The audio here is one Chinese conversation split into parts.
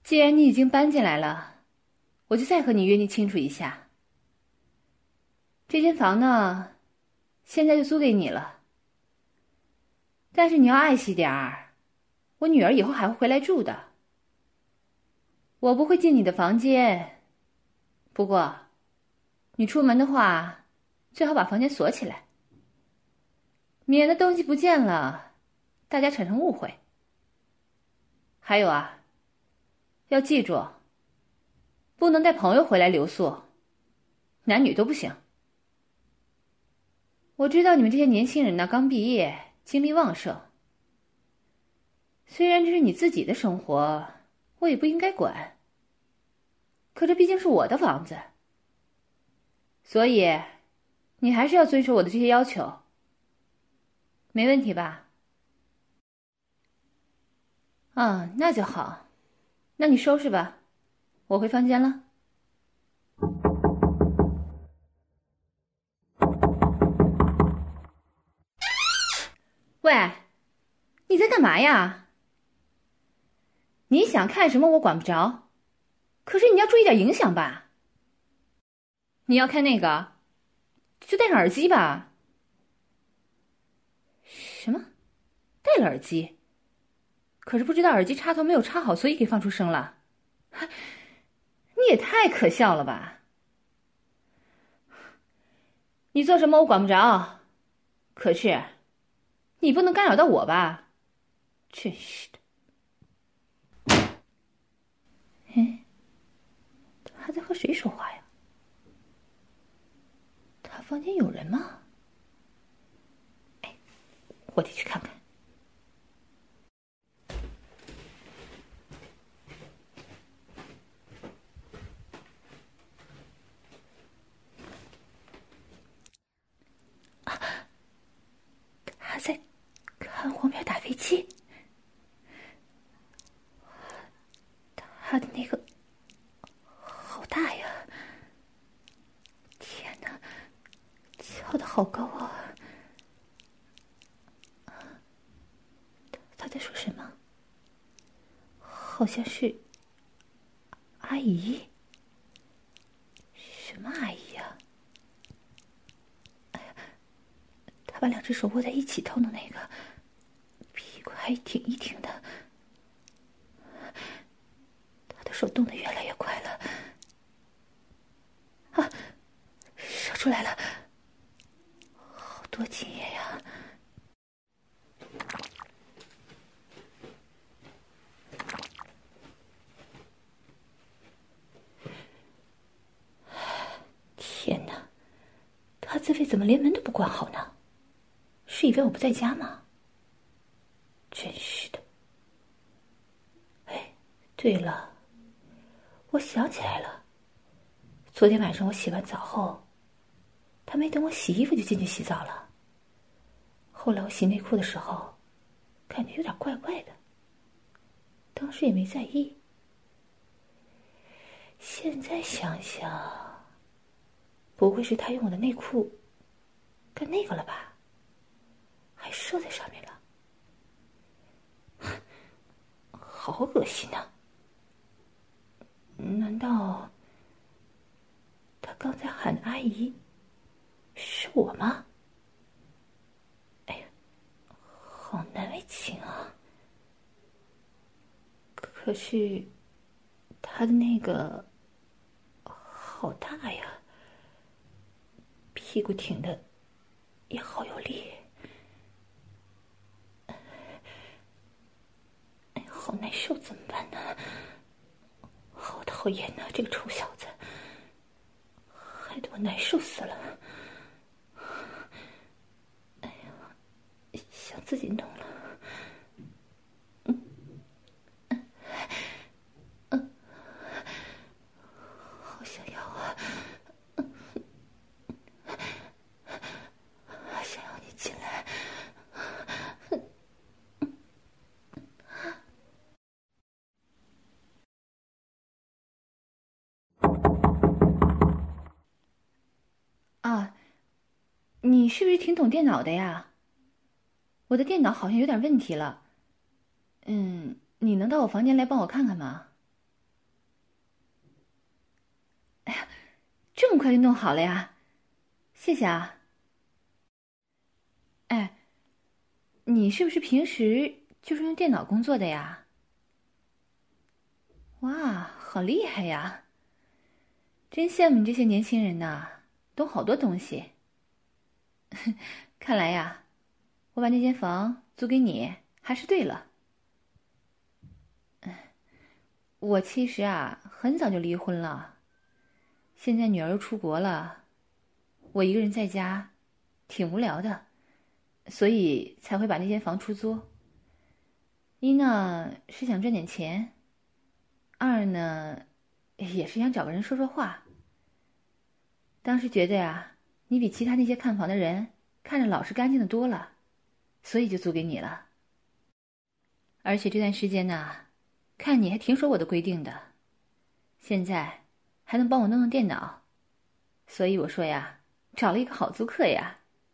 既然你已经搬进来了，我就再和你约定清楚一下。这间房呢，现在就租给你了。但是你要爱惜点儿，我女儿以后还会回来住的。我不会进你的房间，不过，你出门的话，最好把房间锁起来，免得东西不见了，大家产生误会。还有啊，要记住，不能带朋友回来留宿，男女都不行。我知道你们这些年轻人呢，刚毕业，精力旺盛。虽然这是你自己的生活，我也不应该管。可这毕竟是我的房子，所以你还是要遵守我的这些要求。没问题吧？那就好。那你收拾吧，我回房间了。喂，你在干嘛呀？你想看什么我管不着，可是你要注意点影响吧。你要看那个，就戴上耳机吧。什么？戴了耳机？可是不知道耳机插头没有插好，所以给放出声了。你也太可笑了吧！你做什么我管不着，可是你不能干扰到我吧？真是的。他在和谁说话呀？他房间有人吗？我得去看看。他在看黄片打飞机。他的那个好大呀！天哪，翘得好高啊！他在说什么？好像是阿姨。什么阿姨呀？他把两只手握在一起掏的那个，屁股还挺一挺的。他的手动得越来越快了。射出来了，好多精液呀！天哪，他自费怎么连门都不关好呢？是以为我不在家吗？真是的。对了，我想起来了，昨天晚上我洗完澡后，他没等我洗衣服就进去洗澡了。后来我洗内裤的时候，感觉有点怪怪的，当时也没在意。现在想想，不会是他用我的内裤干那个了吧？还射在上面了，好恶心啊！难道他刚才喊的阿姨是我吗？哎呀，好难为情啊！可是他的那个好大呀，屁股挺的也好有力。哎呀，好难受，怎么办呢？好讨厌呐，这个臭小子，害得我难受死了。哎呀，想自己弄了。好想要啊！想要你进来。你是不是挺懂电脑的呀？我的电脑好像有点问题了。你能到我房间来帮我看看吗？ 快就弄好了呀，谢谢啊。哎，你是不是平时就是用电脑工作的呀？哇，好厉害呀！真羡慕你这些年轻人呐，懂好多东西。看来呀，我把那间房租给你还是对了。我其实啊，很早就离婚了，现在女儿又出国了，我一个人在家，挺无聊的，所以才会把那间房出租。一呢是想赚点钱，二呢也是想找个人说说话。当时觉得呀，你比其他那些看房的人看着老实干净的多了，所以就租给你了。而且这段时间呢，看你还挺守我的规定的，现在还能帮我弄弄电脑，所以我说呀，找了一个好租客呀。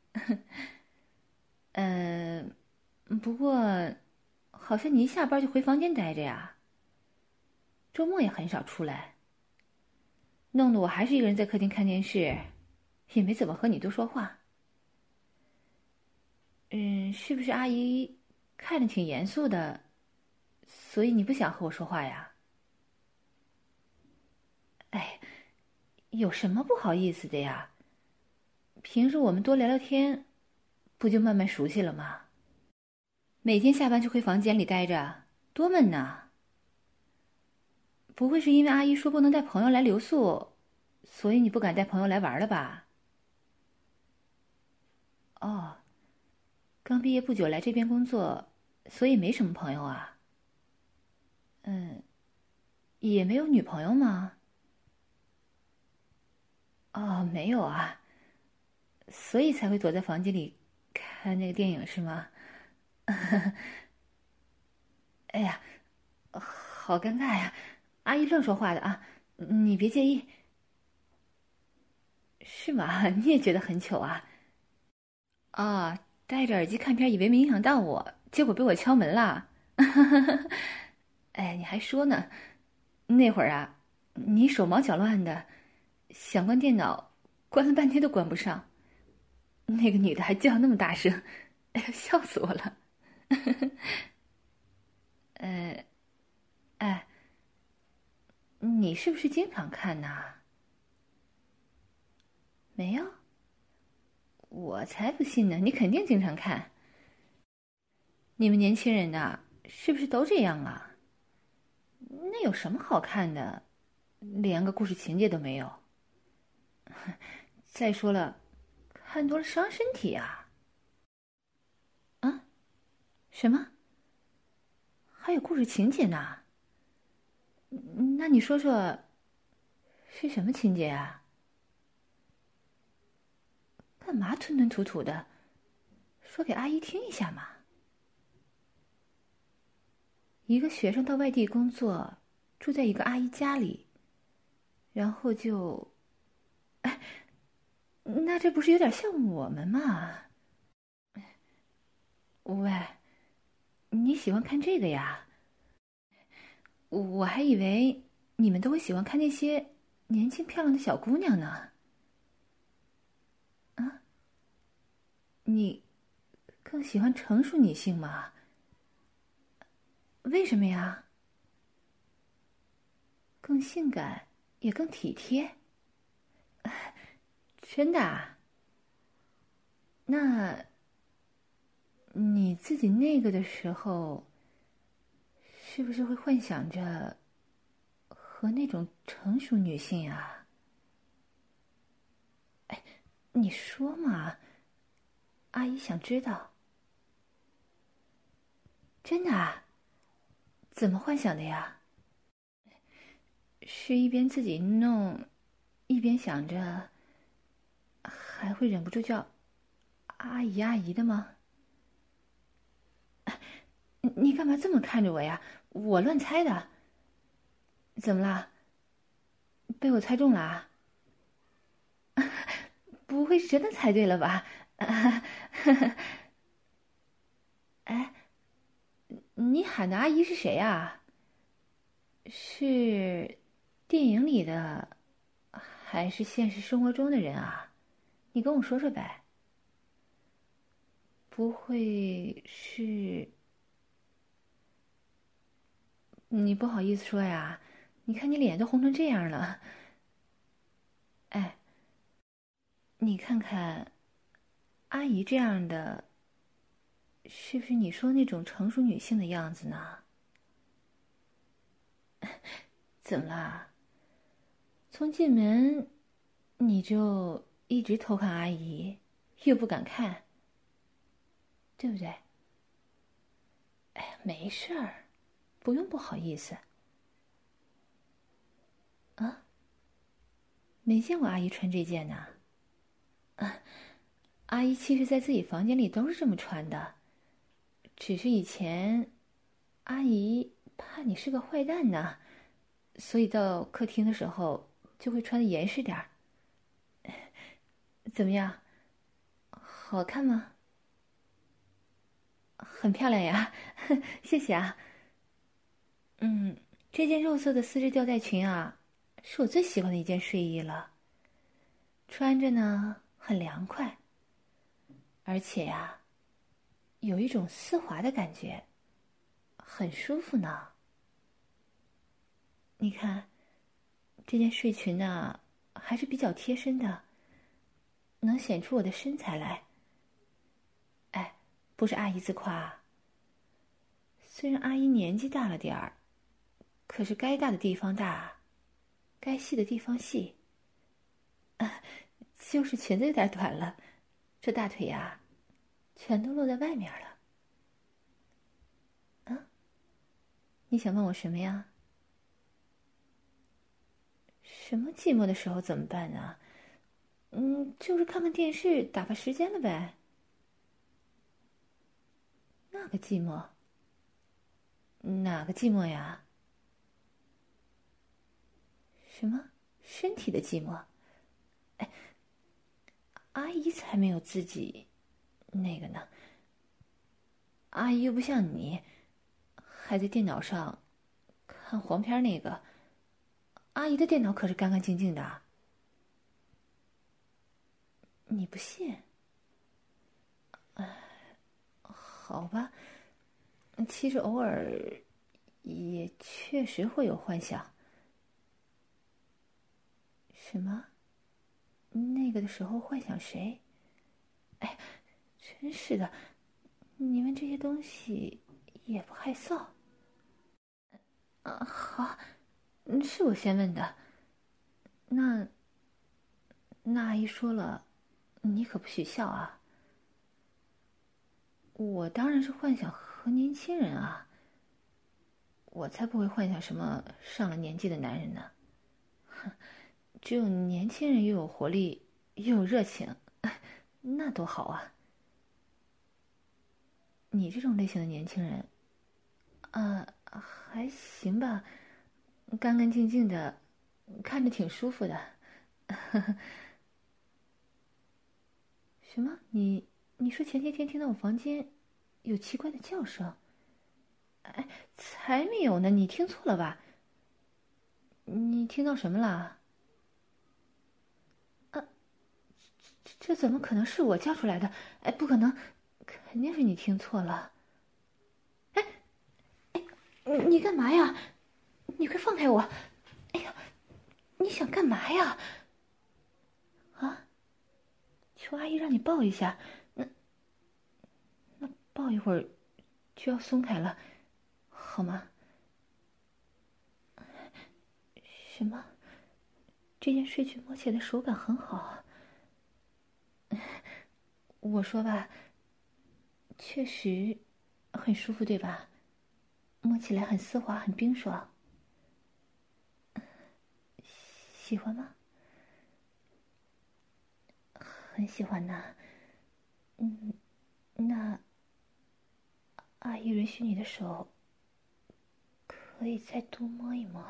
不过好像你一下班就回房间待着呀，周末也很少出来，弄得我还是一个人在客厅看电视，也没怎么和你多说话。是不是阿姨看着挺严肃的，所以你不想和我说话呀？哎，有什么不好意思的呀？平时我们多聊聊天，不就慢慢熟悉了吗？每天下班就回房间里待着，多闷呐！不会是因为阿姨说不能带朋友来留宿，所以你不敢带朋友来玩了吧？哦，刚毕业不久来这边工作，所以没什么朋友啊。也没有女朋友吗？哦，没有啊，所以才会躲在房间里看那个电影是吗？哎呀，好尴尬呀！阿姨乱说话的啊，你别介意。是吗？你也觉得很糗啊？啊，戴着耳机看片，以为没影响到我，结果被我敲门啦。哎，你还说呢？那会儿啊，你手忙脚乱的，想关电脑，关了半天都关不上。那个女的还叫那么大声，哎呀，笑死我了。哎，你是不是经常看呐？没有，我才不信呢！你肯定经常看。你们年轻人呐，是不是都这样啊？那有什么好看的？连个故事情节都没有。再说了，看多了伤身体啊！啊？什么？还有故事情节呢？那你说说，是什么情节啊？干嘛吞吞吐吐的？说给阿姨听一下嘛。一个学生到外地工作，住在一个阿姨家里，然后就……哎，那这不是有点像我们吗？喂，你喜欢看这个呀？我还以为你们都会喜欢看那些年轻漂亮的小姑娘呢。啊，你更喜欢成熟女性吗？为什么呀？更性感，也更体贴。真的啊？那你自己那个的时候，是不是会幻想着和那种成熟女性啊？哎，你说嘛，阿姨想知道。真的啊？怎么幻想的呀？是一边自己弄，一边想着，还会忍不住叫阿姨阿姨的吗？你干嘛这么看着我呀？我乱猜的。怎么啦？被我猜中了啊？不会是真的猜对了吧？哎，你喊的阿姨是谁啊？是电影里的， 还是现实生活中的人啊？你跟我说说呗。不会是……你不好意思说呀？你看你脸都红成这样了。哎，你看看，阿姨这样的，是不是你说那种成熟女性的样子呢？怎么啦？从进门你就一直偷看阿姨，又不敢看，对不对？哎呀，没事儿，不用不好意思。啊，没见过阿姨穿这件呢。啊，阿姨其实在自己房间里都是这么穿的，只是以前阿姨怕你是个坏蛋呢，所以到客厅的时候就会穿得严实点儿。怎么样，好看吗？很漂亮呀，谢谢啊。嗯，这件肉色的丝质吊带裙啊，是我最喜欢的一件睡衣了。穿着呢很凉快，而且呀，有一种丝滑的感觉，很舒服呢。你看，这件睡裙呢还是比较贴身的，能显出我的身材来。哎，不是阿姨自夸，虽然阿姨年纪大了点儿，可是该大的地方大，该细的地方细。就是裙子有点短了，这大腿呀，全都露在外面了。啊，你想问我什么呀？什么寂寞的时候怎么办呢？就是看看电视，打发时间了呗。那个寂寞？哪个寂寞呀？什么？身体的寂寞？哎，阿姨才没有自己那个呢。阿姨又不像你，还在电脑上看黄片那个。阿姨的电脑可是干干净净的。你不信？好吧，其实偶尔也确实会有幻想。什么？那个的时候幻想谁？哎，真是的，你们这些东西也不害臊。好，是我先问的。那阿姨说了，你可不许笑啊。我当然是幻想和年轻人啊，我才不会幻想什么上了年纪的男人呢。只有年轻人又有活力又有热情，那多好啊！你这种类型的年轻人，还行吧，干干净净的，看着挺舒服的。什么？你说前些天听到我房间有奇怪的叫声？哎，才没有呢，你听错了吧？你听到什么了？这怎么可能是我叫出来的？哎，不可能，肯定是你听错了。你干嘛呀？你快放开我！哎呀，你想干嘛呀？啊？求阿姨让你抱一下，那抱一会儿就要松开了，好吗？什么？这件睡裙摸起来的手感很好。我说吧，确实很舒服，对吧？摸起来很丝滑，很冰爽。喜欢吗？很喜欢呐。那阿姨允许你的手可以再多摸一摸。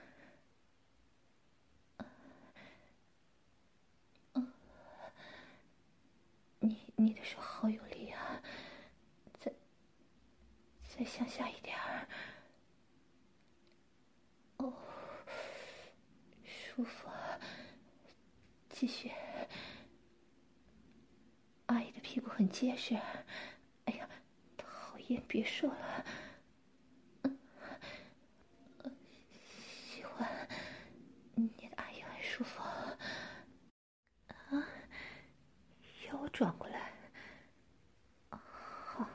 你的手好有力啊，再向下一点儿。哦，舒服啊， 继续。阿姨的屁股很结实，哎呀，讨厌，别说了。喜欢，捏的阿姨很舒服。啊，要我转过来？好。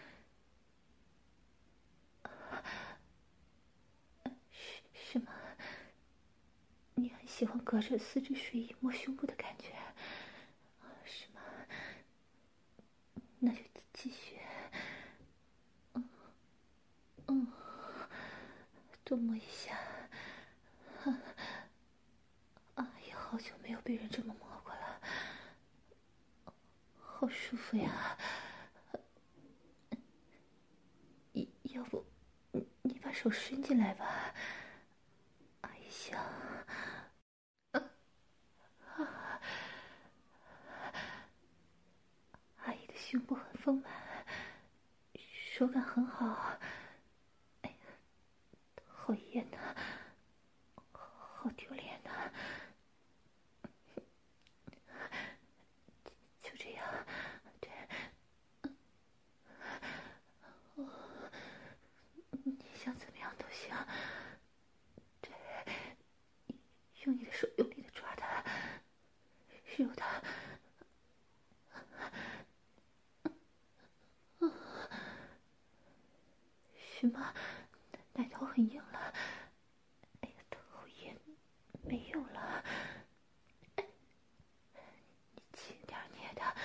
是吗？你很喜欢隔着丝质睡衣摸胸部的感觉，是吗？那就继续。多摸一下。也好久没有被人这么摸过了，好舒服呀。要不你把手伸进来吧，阿姨想。阿姨的胸部很丰满，手感很好。哎呀，好厌呐，好丢脸呐。就这样，对。你想怎么样都行。对，用你的手用力的抓它，揉它。什么？奶头很硬了。哎呀，讨厌，没用了。你轻点捏它。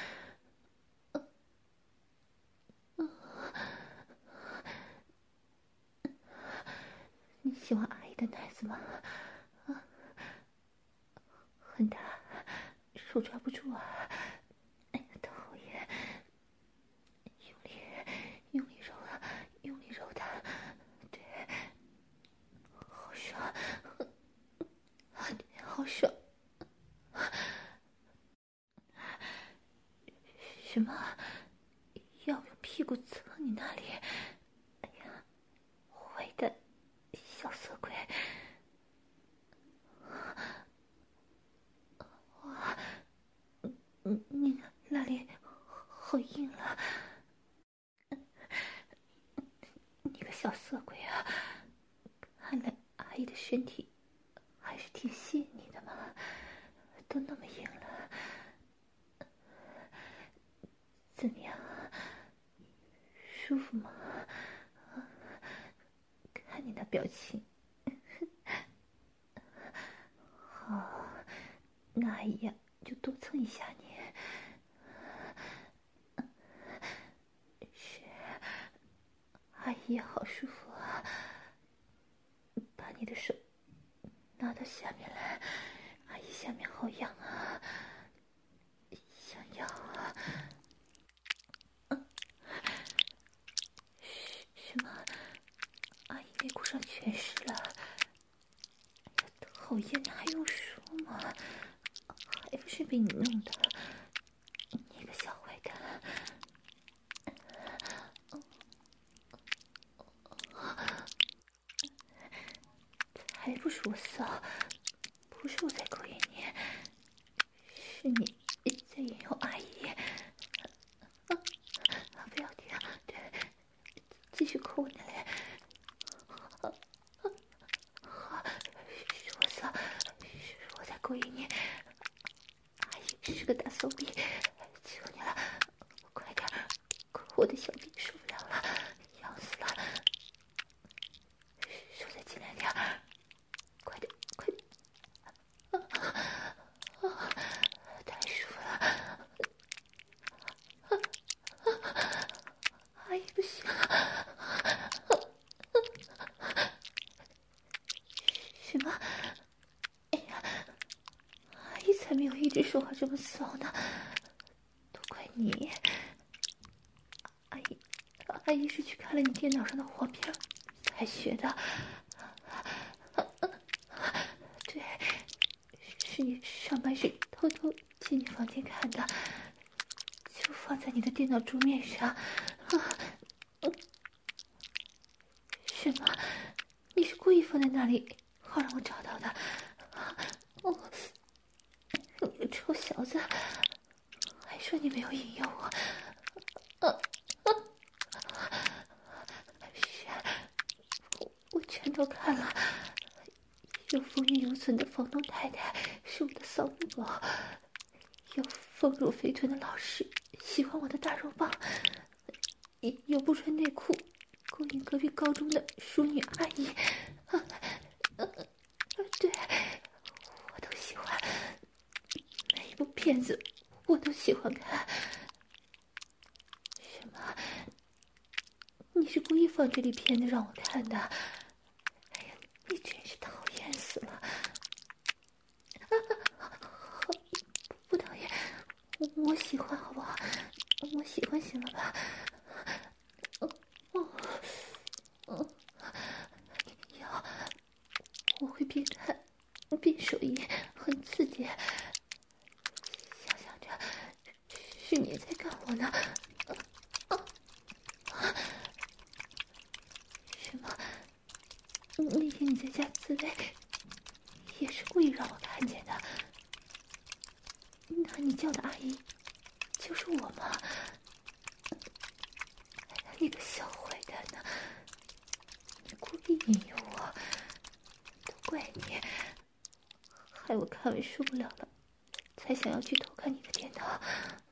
你喜欢阿姨的奶子吗？很大，手抓不住啊。哎呀，讨厌。用力揉啊，用力揉它。对，好爽，好爽。什么？要用屁股蹭你那里？哎呀，坏的小色鬼！哇，你那里好硬了。你个小色鬼啊！看来阿姨的身体还是挺细腻的嘛，都那么硬了。怎么样？舒服吗？看你那表情。好，那阿姨呀，就多蹭一下你。是，阿姨也好舒服啊。把你的手拿到下面来，阿姨下面好痒啊，想要啊。什么？阿姨内裤上全湿了。讨厌，你还用说吗？还不是被你弄的，你个小坏蛋！还不是我骚，不是我在勾引你，是你在引诱阿姨。不要停，对，继续抠我那里。好，是我骚，是我在勾引你。阿姨是个大骚逼，求你了，快点，我的小逼受不了了，痒死了。手再进来点，快点，快点。太舒服了。阿姨不行了。什么？哎呀，阿姨才没有一直说话这么骚呢，都怪你。阿姨是去看了你电脑上的黄片才学的。对，是你上班时偷偷进你房间看的，就放在你的电脑桌面上。什么？你是故意放在那里，好让我找到的？ 小子，还说你没有引诱我。是，我全都看了。有风韵犹存的房东太太是我的扫母狗，有丰乳肥臀的老师喜欢我的大肉棒，有不穿内裤勾引隔壁高中的淑女阿姨。对，我都喜欢，每一部片子我都喜欢看。什么？你是故意放这类片子让我看的？哎呀，你真是讨厌死了！不讨厌，我喜欢，好不好？我喜欢，行了吧？要，我会边看边手淫，很刺激。想着是你在干我呢。什么？那天你在家自慰，也是故意让我看见的？那你叫的阿姨就是我吗？你个小坏蛋呢！你故意引诱我，都怪你，害我看完受不了了，才想要去偷看你的电脑。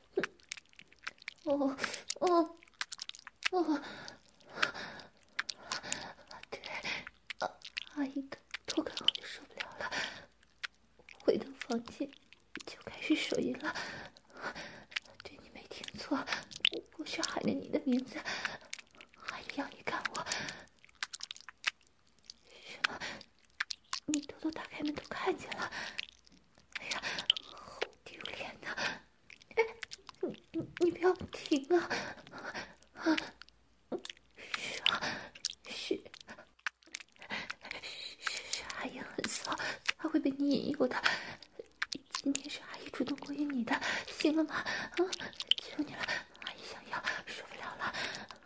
对，阿姨偷看后就受不了了，回到房间就开始手淫了。对，你没听错，我是喊着你的名字，阿姨要你看我。什么？你偷偷打开门都看见了？哎呀，好丢脸呐！哎，你不要停啊！是啊，是阿姨很骚，才会被你引诱的。今天是阿姨主动勾引你的，行了吗？求你了，阿姨想要，受不了了。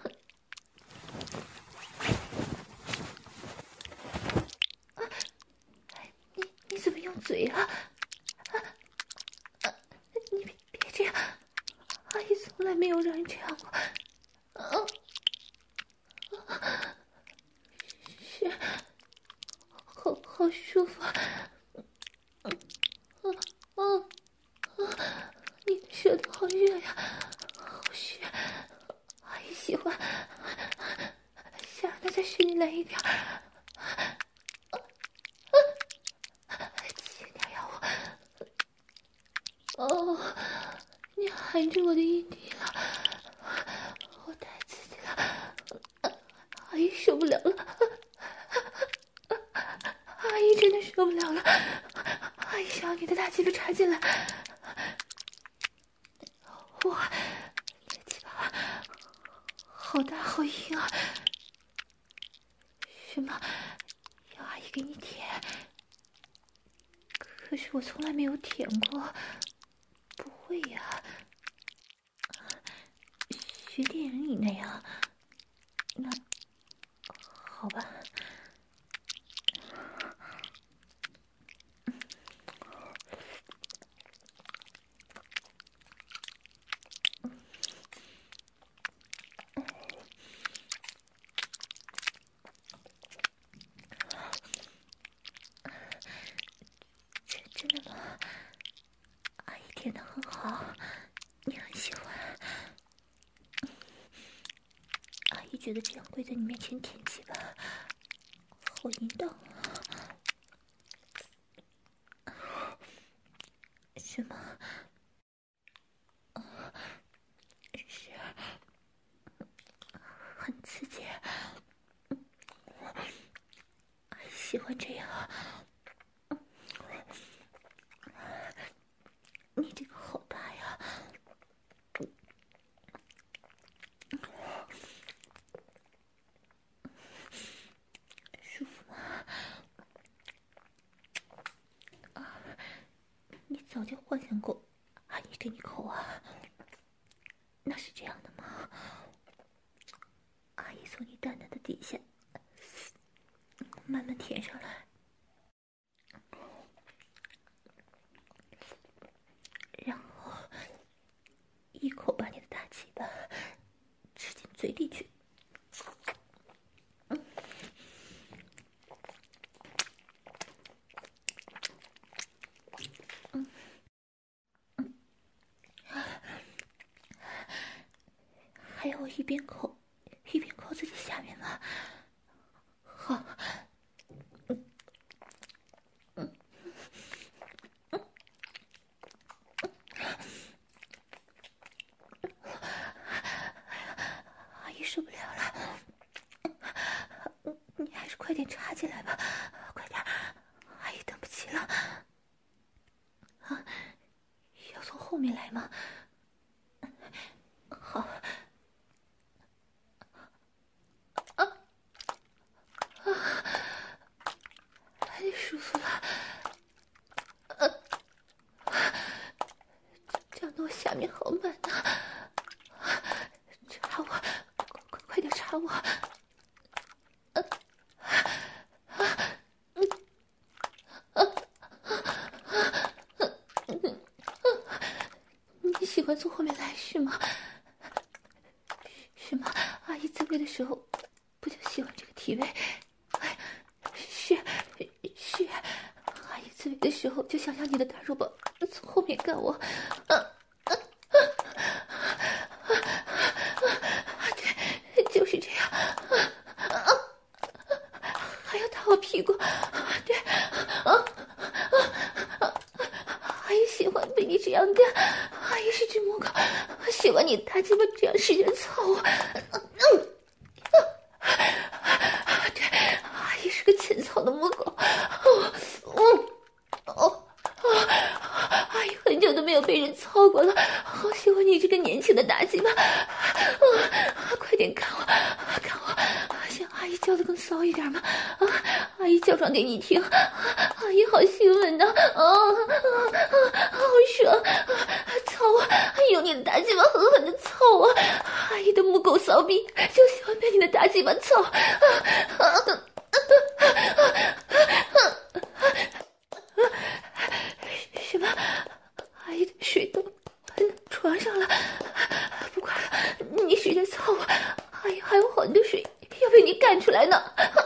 你怎么用嘴啊？你别这样，阿姨从来没有让人这样过。是，好舒服。你的舌头好热呀，好湿，阿姨喜欢。想让它再使你来一点。轻点呀我。你含着我的阴蒂了，我太刺激了，阿姨受不了了，阿姨真的受不了了，阿姨想要你的大鸡巴插进来。哇，你的鸡巴好大好硬啊！什么？要阿姨给你舔？可是我从来没有舔过，不会呀。学电影里那样，那好吧。真的吗？阿姨舔得很好，你很喜欢。阿姨觉得这样跪在你面前舔鸡巴好淫荡啊！什么？是，很刺激。阿姨喜欢这样。你这个好大呀！舒服吗？你早就幻想过阿姨给你口啊？那是这样的吗？阿姨从你蛋蛋的底下慢慢舔上来，然里去。还要我一边抠自己下面吗？好。阿姨受不了了，你还是快点插进来吧，快点，阿姨等不及了。啊，要从后面来吗？好。太舒服了。这样的我下面好满啊！插我，快点插我！你喜欢从后面来是吗？是吗？阿姨自慰的时候不就喜欢这个体位？是，阿姨自慰的时候就想让你的大肉棒从后面干我。对，就是这样。还要打我屁股。对，阿姨喜欢被你这样干。阿姨是只母狗，喜欢你大鸡巴这样使劲操我。对，阿姨是个欠操的母狗。阿姨很久都没有被人操过了，好喜欢你这个年轻的大鸡巴。快点看我，像阿姨叫的更骚一点吗？阿姨叫床给你听。阿姨好兴奋呢，好爽！操我，用你的大鸡巴狠狠的操我！阿姨的母狗骚逼就喜欢被你的大鸡巴操。什么？阿姨的水都喷床上了，不管了，你使劲操我！阿姨还有好多水要被你干出来呢！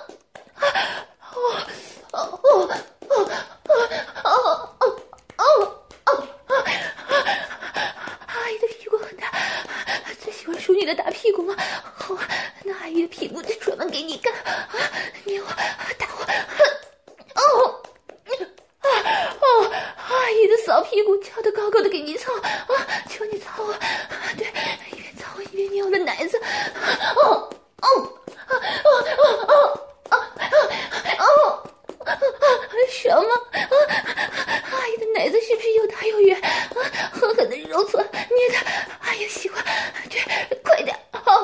阿姨的屁股很大，最喜欢数你的大屁股吗？好，那阿姨的屁股就专门给你干。捏我，打我。阿姨的骚屁股翘得高高的给你操求你操我。对，一边操我一边捏我的奶子。什么？阿姨的奶子是不是又大又圆？狠狠的揉搓捏的，阿姨喜欢。对，快点！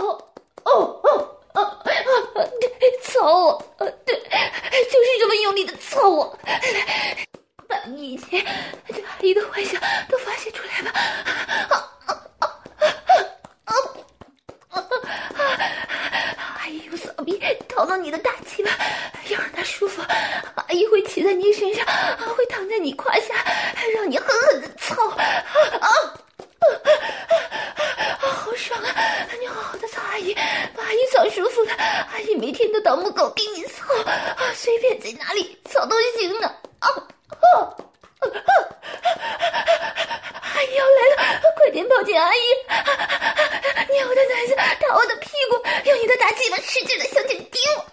对，操我！对，就是这么用力的操我。把你以前对阿姨的幻想都发泄出来吧。阿姨用扫逼掏到你的大鸡巴，要让它舒服，阿姨会骑在你身上，会躺在你胯下，让你狠狠的操。好爽啊！你好好的操阿姨，把阿姨操舒服了。阿姨每天都当母狗给你操，随便在哪里操都行呢。阿姨要来了，快点抱紧阿姨！捏我的奶子，打我的屁股，用你的大鸡巴使劲的向前顶我！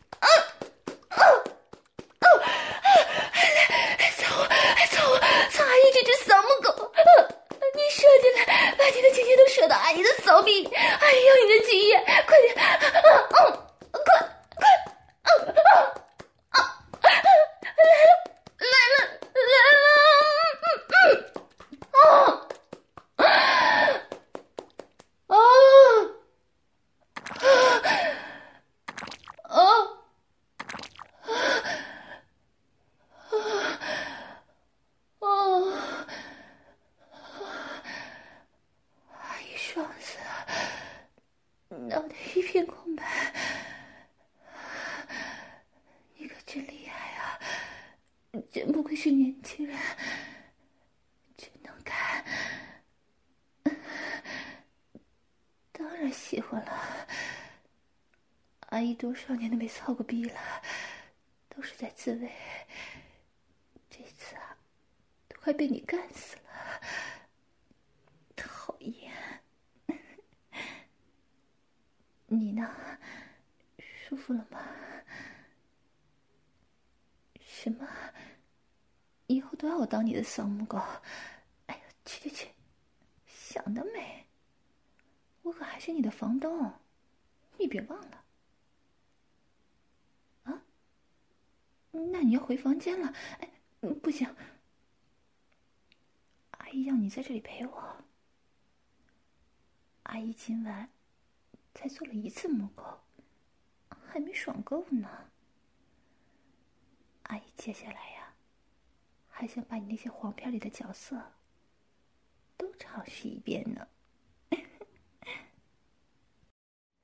操阿姨这只骚母狗！你射进来，把你的精液都射到阿姨的骚逼里！阿姨要你的精液，快点！快！阿姨爽死了，脑袋一片空白。你可真厉害啊！真不愧是年轻人，真能干。当然喜欢了。 阿姨多少年都没操过逼了，都是在自慰。这次啊，都快被你干死了，讨厌！你呢？舒服了吗？什么？以后都要我当你的扫母狗？哎呀，去！想得美！我可还是你的房东，你别忘了。啊？那你要回房间了？哎，不行，阿姨要你在这里陪我。阿姨今晚才做了1次母狗，还没爽够呢。阿姨接下来呀，还想把你那些黄片里的角色都尝试一遍呢。